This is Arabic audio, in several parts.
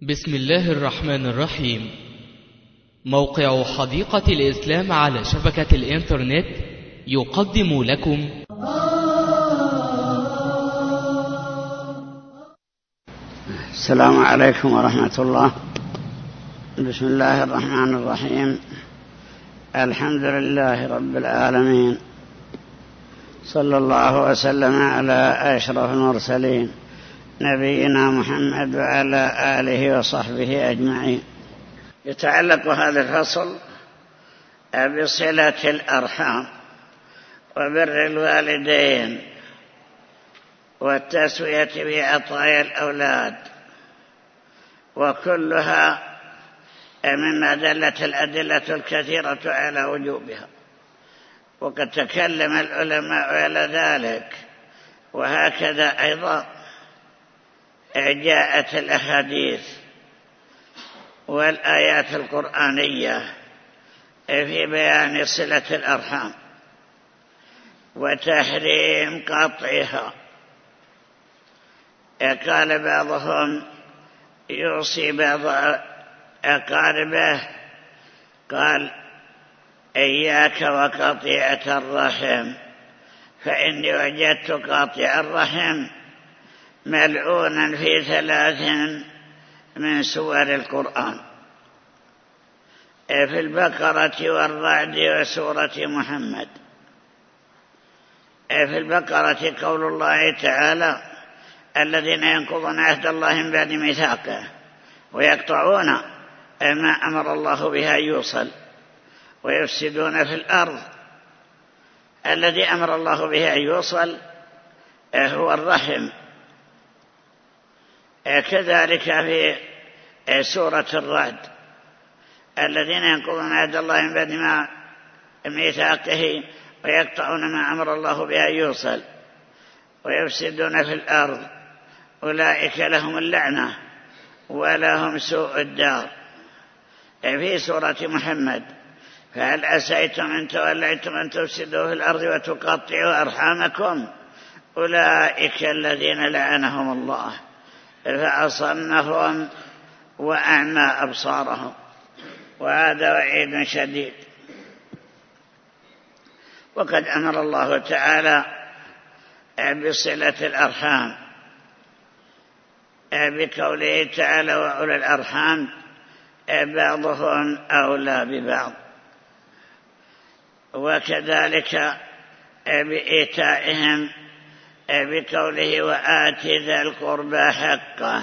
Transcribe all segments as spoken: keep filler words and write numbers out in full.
بسم الله الرحمن الرحيم. موقع حديقة الإسلام على شبكة الإنترنت يقدم لكم السلام عليكم ورحمة الله. بسم الله الرحمن الرحيم. الحمد لله رب العالمين، صلى الله وسلم على أشرف المرسلين نبينا محمد وعلى آله وصحبه أجمعين. يتعلق هذا الفصل بصلة الأرحام وبر الوالدين والتسوية بعطايا الأولاد، وكلها مما دلت الأدلة الكثيرة على وجوبها، وقد تكلم العلماء على ذلك. وهكذا أيضا جاءت الأحاديث والآيات القرآنية في بيان صلة الأرحام وتحريم قطعها. قال بعضهم يوصي بعض أقاربه، قال إياك وقطيعة الرحم فإني وجدت قاطع الرحم ملعونا في ثلاث من سور القرآن، في البقرة والرعد وسورة محمد. في البقرة قول الله تعالى: الذين ينقضون عهد الله من بعد ميثاقه ويقطعون ما أمر الله بها يوصل ويفسدون في الأرض. الذي أمر الله بها يوصل هو الرحم. كذلك في سورة الرعد: الذين ينقضون عهد الله من بعد ما ميثاقه ويقطعون ما أمر الله بها يوصل ويفسدون في الأرض أولئك لهم اللعنة ولهم سوء الدار. في سورة محمد: فهل عسيتم إن توليتم أن تفسدوا في الأرض وتقطعوا أرحامكم أولئك الذين لعنهم الله فأصمهم وأعمى أبصارهم. وهذا وعيد شديد. وقد أمر الله تعالى بصلة الأرحام بقوله تعالى: وأولي الأرحام بعضهم أولى ببعض. وكذلك بإيتائهم بقوله: وآت ذا القربى حقه.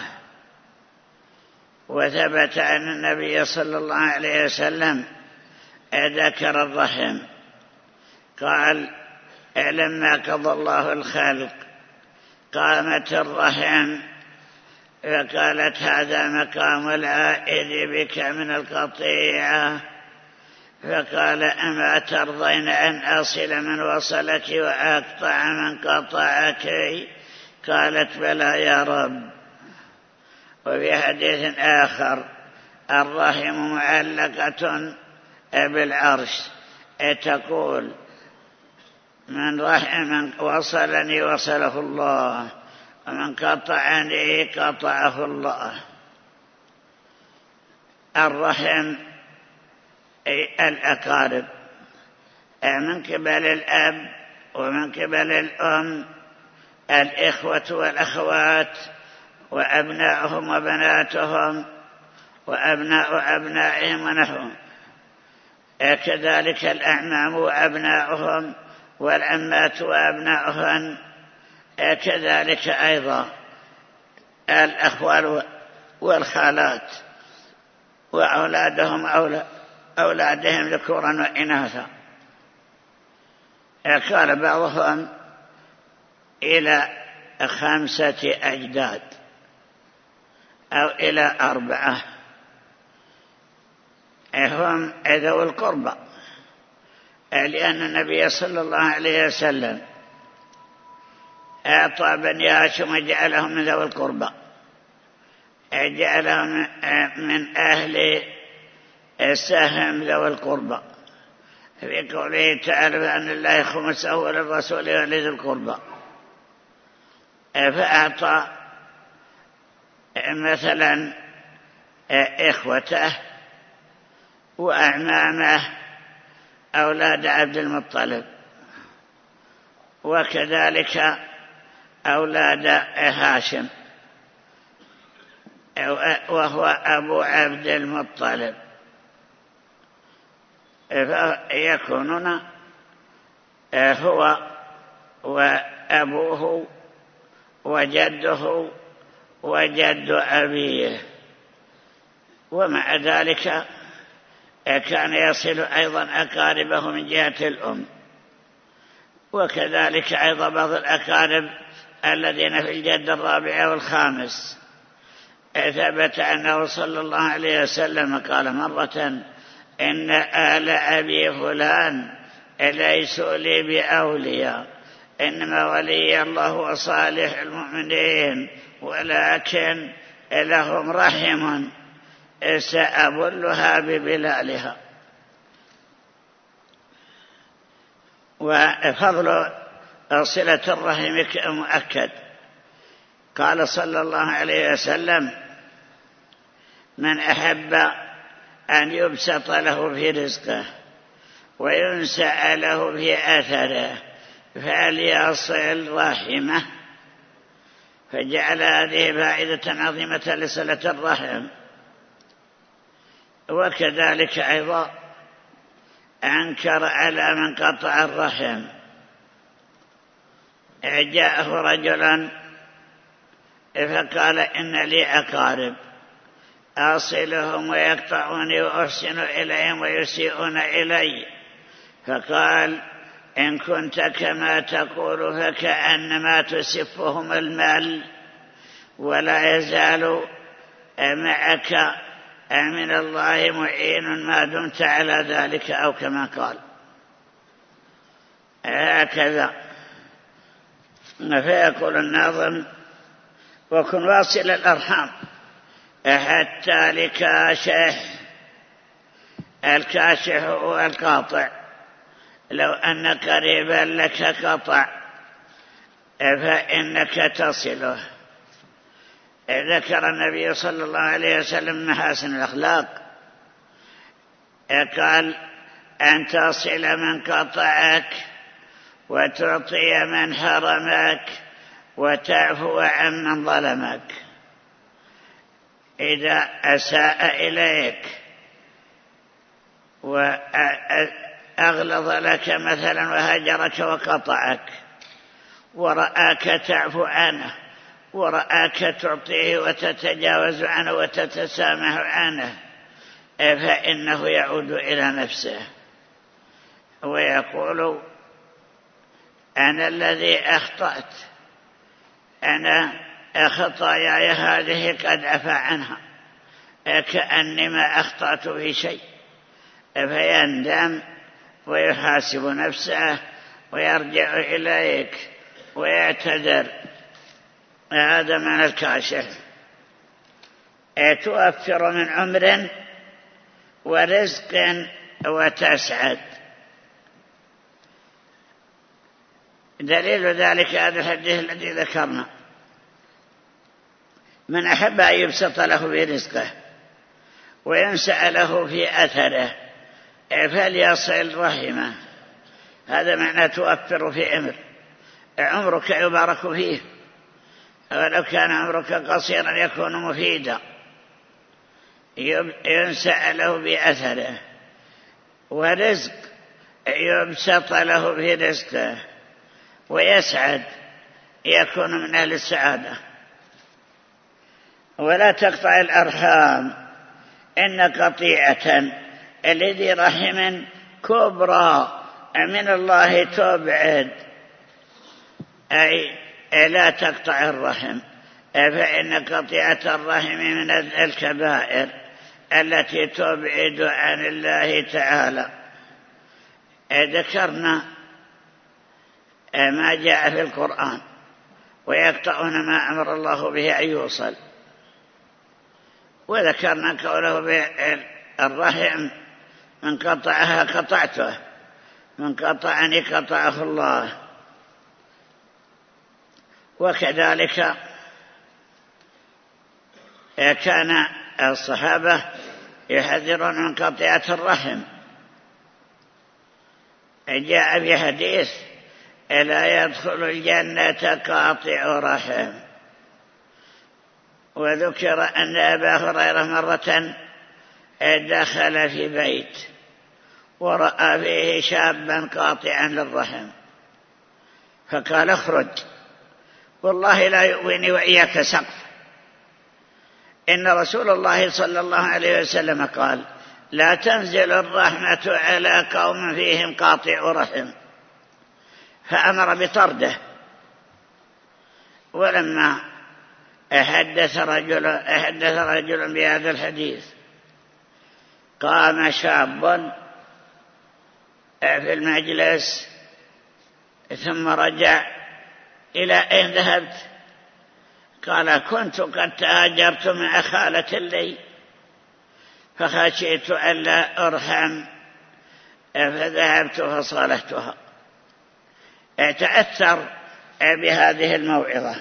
وثبت أن النبي صلى الله عليه وسلم ذكر الرحم، قال: لما قضى الله الخلق قامت الرحم فقالت: هذا مقام العائد بك من القطيعة. فقال: أما ترضين أن أصل من وصلك وأقطع من قطعك؟ قالت: بلى يا رب. وفي حديث آخر: الرحم معلقة بالعرش تقول: من رحم وصلني وصله الله، ومن قطعني قطعه الله. الرحم الأقارب من قبل الأب ومن قبل الأم، الإخوة والأخوات وأبناؤهم وبناتهم وأبناء أبنائهم ونحوهم. كذلك الأعمام وأبناؤهم والعمات وأبناؤهن. كذلك أيضا الأخوال والخالات وأولادهم أولاد أولادهم ذكورا وإناثا. قال بعضهم إلى خمسة أجداد أو إلى أربعة، هم ذوي القربى، لأن النبي صلى الله عليه وسلم أعطى بني هاشم وجعلهم من ذوي القربى، جعلهم من أهل سهم ذوي القربى، في قوله تعالى: فأن الله خمسه وللرسول ولذي القربى. فأعطى مثلا إخوته وأعمامه أولاد عبد المطلب، وكذلك أولاد هاشم وهو أبو عبد المطلب، يكونون هو وأبوه وجده وجد أبيه. ومع ذلك كان يصل أيضا أقاربه من جهة الأم، وكذلك أيضا بعض الأقارب الذين في الجد الرابع والخامس. ثبت أنه صلى الله عليه وسلم قال مرة: إن آل أبي فلان ليسوا لي بأولياء، إنما ولي الله وصالح المؤمنين، ولكن لهم رحم سأبلها ببلالها. وفضل صلة الرحم مؤكد. قال صلى الله عليه وسلم: من أحب أن يبسط له في رزقه وينسأ له في أثره فليصل رحمه. فجعل هذه فائدة عظيمة لصلة الرحم. وكذلك أيضا أنكر على من قطع الرحم. جاءه رجل فقال: إن لي أقارب أصلهم ويقطعوني وأحسن إليهم ويسيئون إلي. فقال: إن كنت كما تقول فكأنما تسفهم المال، ولا يزال معك من الله معين ما دمت على ذلك، أو كما قال. هكذا. فيقول الناظم: وكن واصل الأرحام حتى لكاشح. الكاشح هو القاطع. لو أن قريبا لك قطع فإنك تصله. ذكر النبي صلى الله عليه وسلم محاسن الأخلاق، قال: أن تصل من قطعك وتعطي من حرمك وتعفو عن من ظلمك. إذا أساء إليك وأغلظ لك مثلا وهجرك وقطعك، ورآك تعفو عنه ورآك تعطيه وتتجاوز عنه وتتسامح عنه، فإنه يعود إلى نفسه ويقول: أنا الذي أخطأت، أنا خطاياي هذه قد عفى عنها، كأني ما أخطأت في شيء. فيندم ويحاسب نفسه ويرجع إليك ويعتذر. هذا من الكاشف. توفر من عمر ورزق وتسعد. دليل ذلك هذا الحديث الذي ذكرنا: من أحب أن يبسط له في رزقه وينسأ له في أثره فليصل رحمه. هذا معنى توفر في عمر. عمرك يبارك فيه، ولو كان عمرك قصيرا يكون مفيدا. ينسأ له بأثره، ورزق يبسط له في رزقه، ويسعد، يكون من أهل السعادة. ولا تقطع الأرحام، إن قطيعة الذي رحم كبرى من الله تبعد. أي لا تقطع الرحم، فإن قطيعة الرحم من الكبائر التي تبعد عن الله تعالى. ذكرنا ما جاء في القرآن: ويقطعون ما أمر الله به أن يوصل. وذكرنا قوله بالرحم: من قطعها قطعته، من قطعني قطعه الله. وكذلك كان الصحابة يحذرون من قطيعة الرحم. جاء في حديث: لا يدخل الجنة قاطع رحم. وذكر أن أبا هريرة مرة دخل في بيت ورأى فيه شابا قاطعا للرحم، فقال: اخرج، والله لا يؤويني وإياك سقف. إن رسول الله صلى الله عليه وسلم قال: لا تنزل الرحمة على قوم فيهم قاطع رحم، فأمر بطرده. ولما أحدث رجل, أحدث رجل بهذا الحديث قام شاب في المجلس ثم رجع: إلى أين ذهبت؟ قال: كنت قد تهاجرت مع خالة لي فخشيت ألا أرحم فذهبت فصالحتها. تأثر بهذه الموعظة.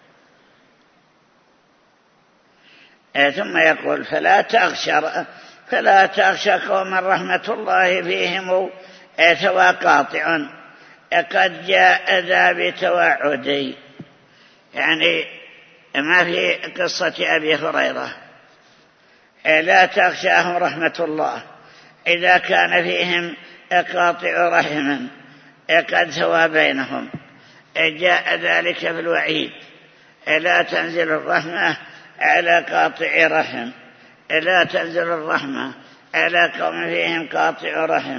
ثم يقول: فلا تخشى فلا تخشى قوما رحمة الله فيهم ثوى قاطع قد جاء ذا بتوعدي. يعني ما في قصة أبي هريرة: لا تخشاهم رحمة الله إذا كان فيهم قاطع رحم قد ثوى بينهم. جاء ذلك في الوعيد: لا تنزل الرحمة على قاطع رحم، لا تنزل الرحمة على قوم فيهم قاطع رحم.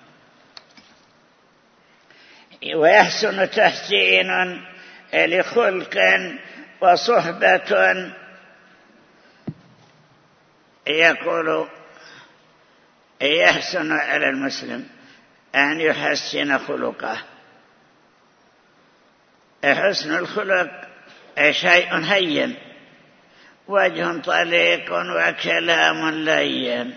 ويحسن تحسين لخلق وصحبة. يقول: يحسن على المسلم أن يحسن خلقه. حسن الخلق شيء هين، وجه طليق وكلام لين.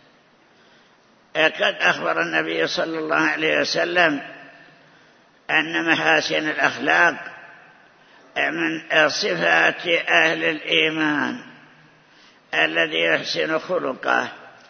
قد أخبر النبي صلى الله عليه وسلم أن محاسن الأخلاق من صفات أهل الإيمان الذي يحسن خلقه.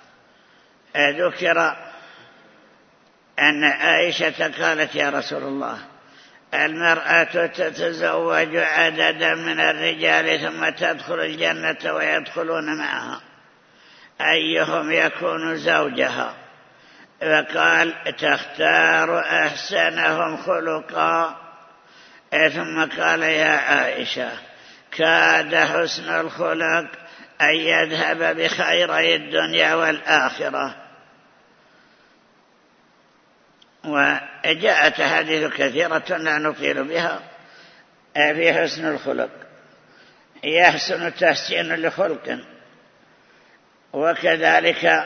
ذكر أن عائشة قالت: يا رسول الله، المرأة تتزوج عددا من الرجال ثم تدخل الجنة ويدخلون معها، أيهم يكون زوجها؟ فقال: تختار أحسنهم خلقا. ثم قال: يا عائشة، كاد حسن الخلق أن يذهب بخيري الدنيا والآخرة. وجاءت أحاديث كثيرة لا نطيل بها في حسن الخلق. يحسن تحسين لخلق، وكذلك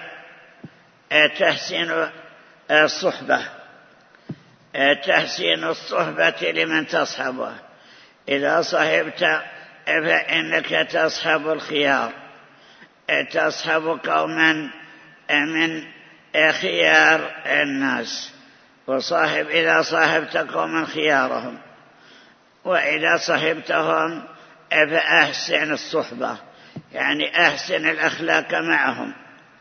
تحسين الصحبة، تحسين الصحبة لمن تصحبه. إذا صحبت فإنك تصحب الخيار، تصحب قوما من خيار الناس، وصاحب إذا صاحبت قوما خيارهم، وإذا صحبتهم فأحسن الصحبة، يعني أحسن الأخلاق معهم.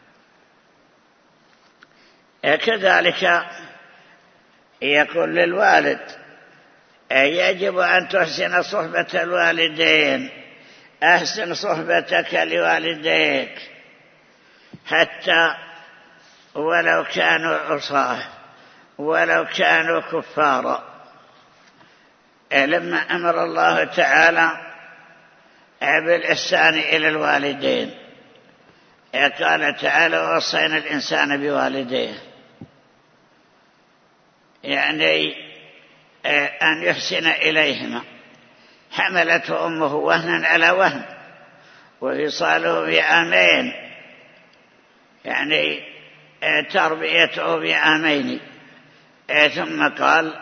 كذلك يقول للوالد: يجب أن تحسن صحبة الوالدين، أحسن صحبتك لوالديك حتى ولو كانوا عصاه ولو كانوا كفارا. لما أمر الله تعالى بالإحسان إلى الوالدين قال تعالى: ووصينا الإنسان بوالديه، يعني أن يحسن إليهما. حملته أمه وهنا على وهن وفصاله في عامين، يعني تربيته في عامين. ثم قال: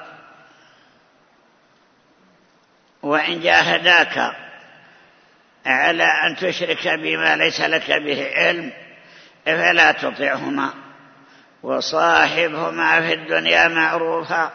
وإن جاهداك على أن تشرك بما ليس لك به علم فلا تطعهما وصاحبهما في الدنيا معروفا.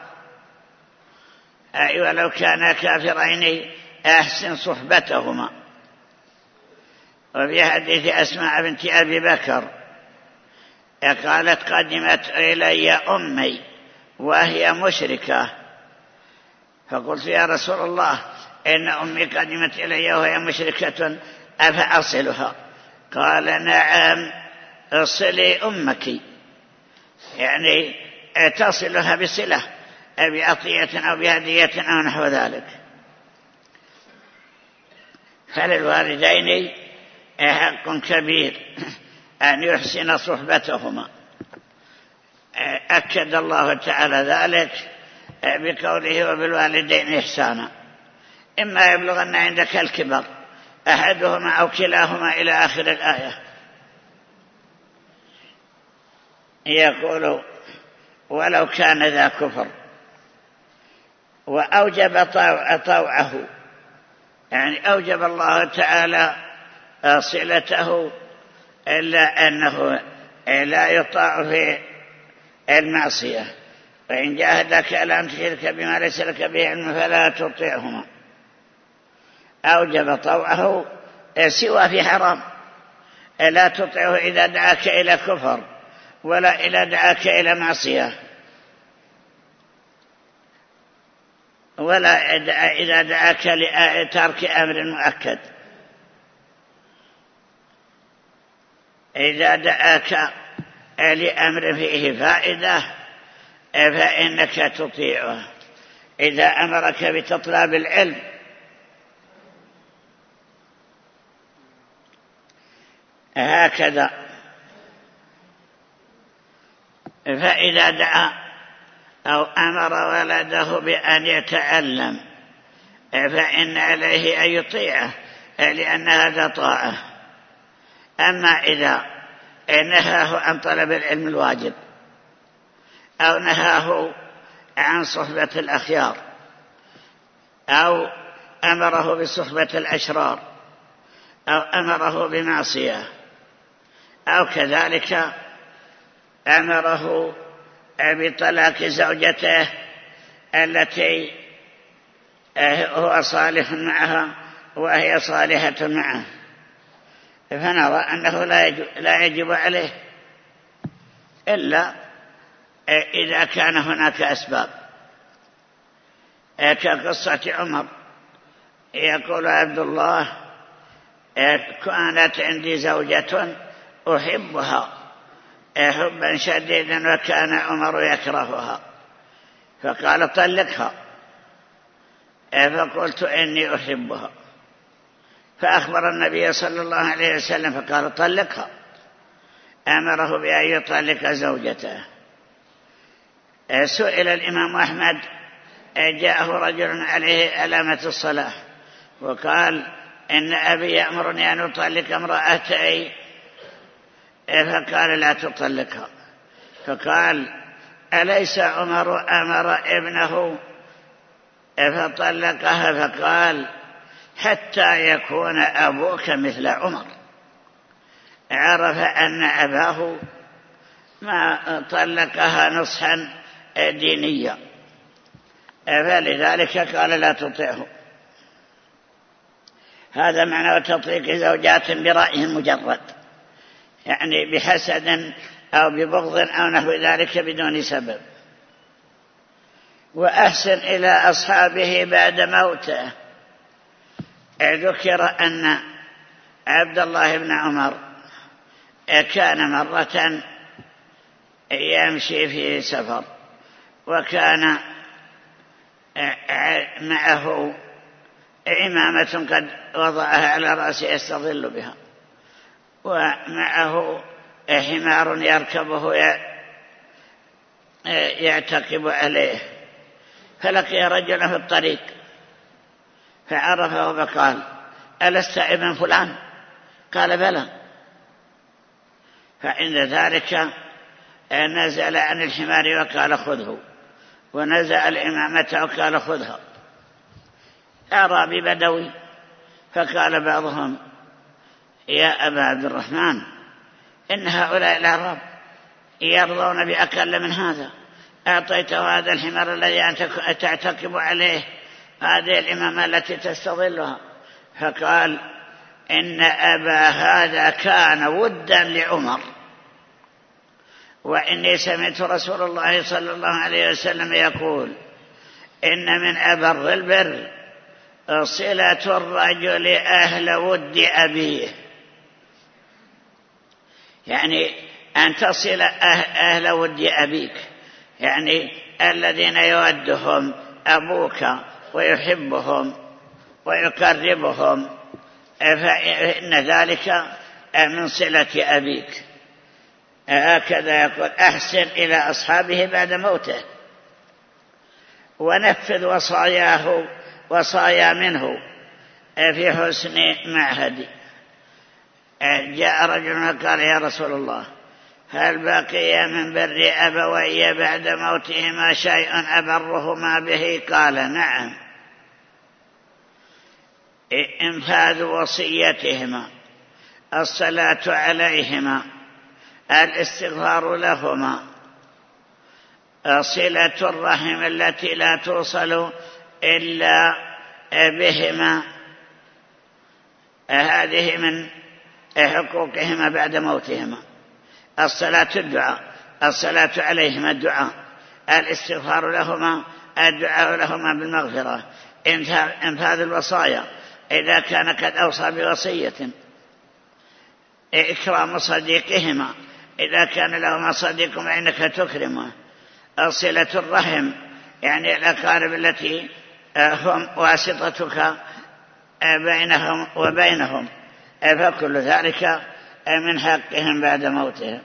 أي ولو كانا كافرين أحسن صحبتهما. وفي حديث أسماء بنت أبي بكر قالت قدمت إلي أمي وهي مشركة، فقلت يا رسول الله إن أمي قدمت إلي وهي مشركة أفأصلها؟ قال نعم اصلي أمك، يعني تصلها بصلة بأطية أو بهدية أو نحو ذلك. فللوالدين حق كبير أن يحسن صحبتهما. أكد الله تعالى ذلك بقوله وبالوالدين إحسانا، إما يبلغن عندك الكبر أحدهما أو كلاهما إلى آخر الآية. يقول ولو كان ذا كفر وأوجب طوعه، يعني أوجب الله تعالى صلته إلا أنه لا يطاع في المعصية. وإن جاهدك على أن تشرك بما ليس لك به علم فلا تطيعهما. أوجب طوعه سوى في حرام، لا تطيعه إذا دعاك إلى كفر ولا إذا دعاك إلى معصية، ولا إذا دعاك لترك أمر مؤكد. إذا دعاك لأمر فيه فائدة فإنك تطيعه. إذا أمرك بتطلب العلم هكذا، فإذا دعا أو أمر ولده بأن يتعلم فإن عليه أن يطيعه، لأن هذا طاعة. أما إذا نهاه عن طلب العلم الواجب أو نهاه عن صحبة الأخيار أو أمره بصحبة الأشرار أو أمره بمعصية أو كذلك أمره بطلاق زوجته التي هو صالح معها وهي صالحة معه، فنرى أنه لا يجب عليه إلا إذا كان هناك أسباب، كقصة عمر. يقول عبد الله كانت عندي زوجة أحبها حبا شديدا وكان عمر يكرهها، فقال طلقها، فقلت إني أحبها، فأخبر النبي صلى الله عليه وسلم فقال طلقها، أمره بأن يطلق زوجته. سئل الإمام أحمد جاءه رجل عليه علامة الصلاة وقال إن أبي يأمرني أن أطلق امرأتي، فقال لا تطلقها، فقال أليس عمر أمر ابنه فطلقها؟ فقال حتى يكون أبوك مثل عمر. عرف أن أباه ما طلقها نصحا دينيا، فلذلك قال لا تطيعه. هذا معنى تطليق زوجات برأي مجرد، يعني بحسد أو ببغض أو نحو ذلك بدون سبب. وأحسن إلى أصحابه بعد موته. ذكر أن عبد الله بن عمر كان مرة يمشي في سفر وكان معه عمامة قد وضعها على رأسه يستظل بها، ومعه حمار يركبه يعتقب عليه، فلقي رجلا في الطريق فعرفه فقال ألست ابن فلان؟ قال بلى. فعند ذلك نزل عن الحمار وقال خذه، ونزع الإمامة وقال خذها. أعرابي بدوي، فقال بعضهم يا أبا عبد الرحمن إن هؤلاء الأعراب يرضون بأقل من هذا، أعطيته هذا الحمار الذي أنت تعتقب عليه هذه الإمامة التي تستظلها. فقال إن أبا هذا كان ودا لعمر، وإني سمعت رسول الله صلى الله عليه وسلم يقول إن من أبر البر صلة الرجل أهل ود أبيه، يعني أن تصل أهل ود أبيك، يعني الذين يودهم أبوك ويحبهم ويقربهم، فإن ذلك من صلة أبيك. هكذا يقول أحسن إلى أصحابه بعد موته، ونفذ وصاياه وصايا منه في حسن معهد. جاء رجل قال يا رسول الله هل بقي من بر أبوي بعد موتهما شيء أبرهما به؟ قال نعم، إنفاذ وصيتهما، الصلاة عليهما، الاستغفار لهما، صلة الرحم التي لا توصل إلا بهما، هذه من حقوقهما بعد موتهما. الصلاة الدعاء، الصلاة عليهما الدعاء، الاستغفار لهما الدعاء لهما بالمغفرة، انفاذ الوصايا إذا كان قد أوصى بوصية، إكرام صديقهما إذا كان لهما صديق فإنك تكرمه، صلة الرحم يعني الأقارب التي هم واسطتك بينهم وبينهم، فكل ذلك من حقهم بعد موتهم.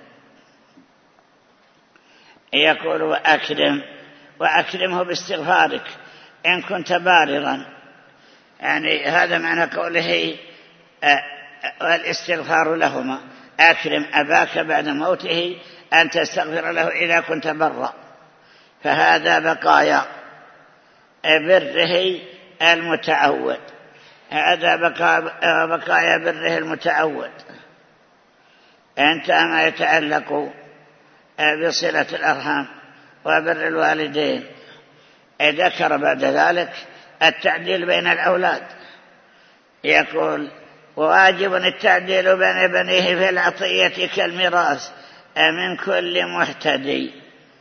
يقول وأكرم، وأكرمه باستغفارك إن كنت باررا، يعني هذا معنى قوله الاستغفار لهما، أكرم أباك بعد موته أن تستغفر له إذا كنت برا، فهذا بقايا بره المتعود، هذا بقايا بره المتعود. انتهى ما يتعلق بصلة الأرحام وبر الوالدين. ذكر بعد ذلك التعديل بين الأولاد، يقول وواجب التعديل بين بنيه في العطية كالميراث من كل محتدي.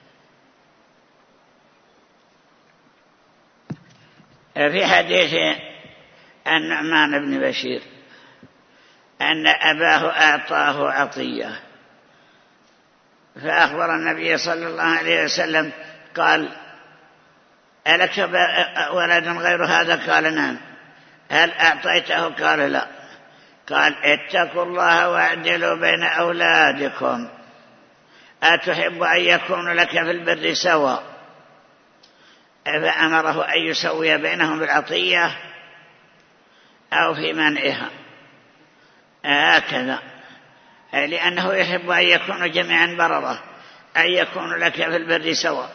في حديث النعمان بن بشير أن أباه أعطاه عطية، فأخبر النبي صلى الله عليه وسلم قال ألك ولد غير هذا؟ قال نعم. هل أعطيته؟ قال لا. قال اتقوا الله واعدلوا بين أولادكم، أتحب أن يكون لك في البر سواء؟ فأمره أن يسوي بينهم بالعطية أو في منعها، هكذا، لأنه يحب أن يكونوا جميعا بررة، أن يكون لك في البر سواء.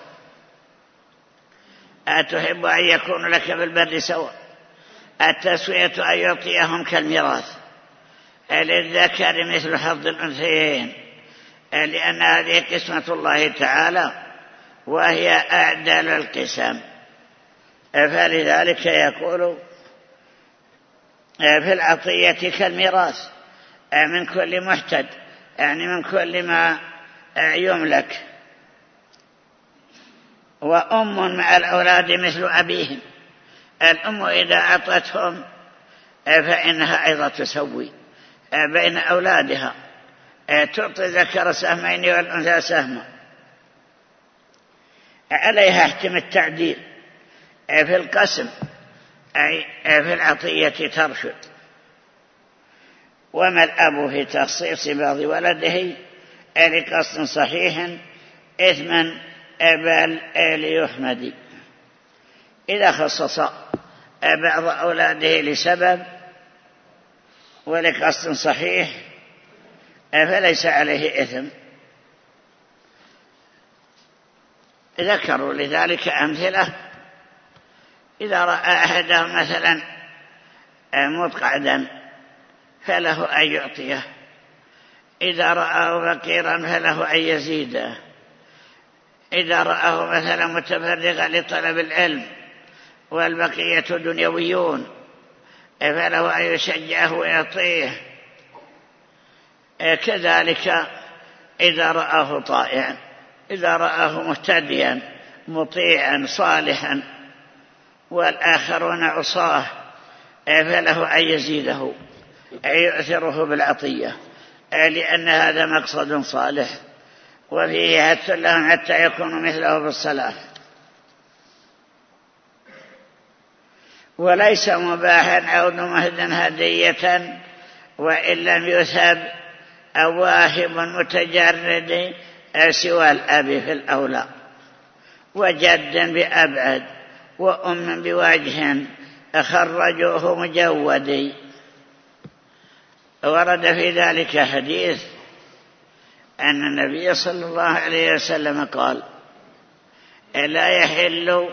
أتحب أن يكون لك في البر سواء. التسوية أن يعطيهم كالميراث، للذكر مثل حظ الأنثيين، لأن هذه قسمة الله تعالى وهي أعدل القسم، فلذلك يقول في العطية كالميراث من كل محتد، يعني من كل ما يملك. وأم مع الأولاد مثل أبيهم، الأم إذا أعطتهم فإنها أيضا تسوي بين أولادها، تعطي ذكر سهمين والأنثى سهما. عليها احتم التعديل في القسم، أي في العطية ترشد. وما الأب في تخصيص بعض ولده لقصد صحيح إثما بل ليحمد. إذا خصص بعض أولاده لسبب ولقصد صحيح فليس عليه إثم. ذكروا لذلك أمثلة. إذا رأى أحدهم مثلا متقعدا فله أن يعطيه، إذا رآه فقيرا فله أن يزيده، إذا رآه مثلا متفرغا لطلب العلم والبقية دنيويون فله أن يشجعه ويطيعه. كذلك إذا رآه طائعا، إذا رآه مهتديا مطيعا صالحا والآخرون عصاه، فله أن يزيده، أن يؤثره بالعطية، لأن هذا مقصد صالح وفيه هث لهم حتى يكونوا مثله بالصلاح. وليس مباحا أو مهدا هدية وإن لم يثب أو واهب متجرد سوى الأب في الأولى، وجد بأبعد، وأم بوجه خرجوه مجودي. ورد في ذلك حديث أن النبي صلى الله عليه وسلم قال: لا يحل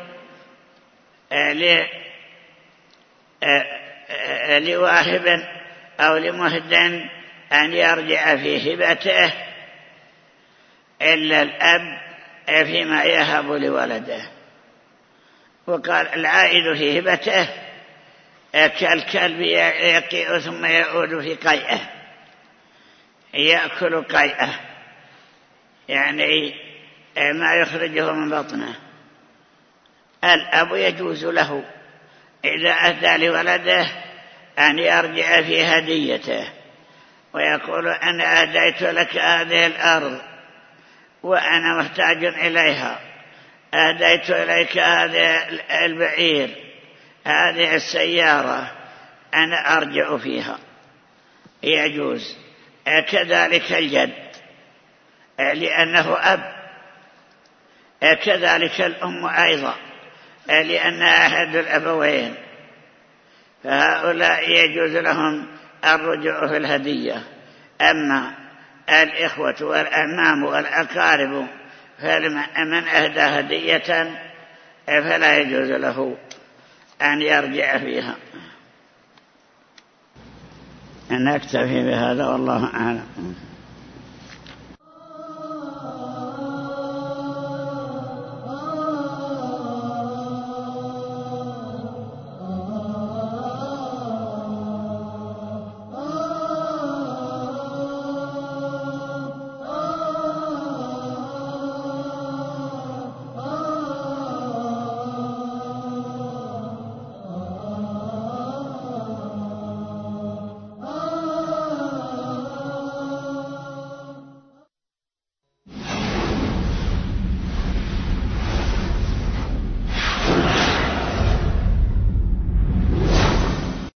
لواهب أو لمهد أن يرجع في هبته إلا الأب فيما يهب لولده. وقال: العائد في هبته كالكلب يقيء ثم يعود في قيئه، يأكل قيئه، يعني ما يخرجه من بطنه. الأب يجوز له إذا أهدى لولده أن يرجع في هديته ويقول: أنا أهديت لك هذه الأرض وأنا محتاج إليها، أهديت إليك هذا البعير، هذه السيارة، أنا أرجع فيها، يجوز. كذلك الجد لأنه أب، كذلك الأم أيضا لأنها أحد الأبوين، فهؤلاء يجوز لهم الرجوع في الهدية. أما الإخوة والأعمام والأقارب فمن أهدى هدية فلا يجوز له أن يرجع فيها. أن أكتفي بهذا والله أعلم.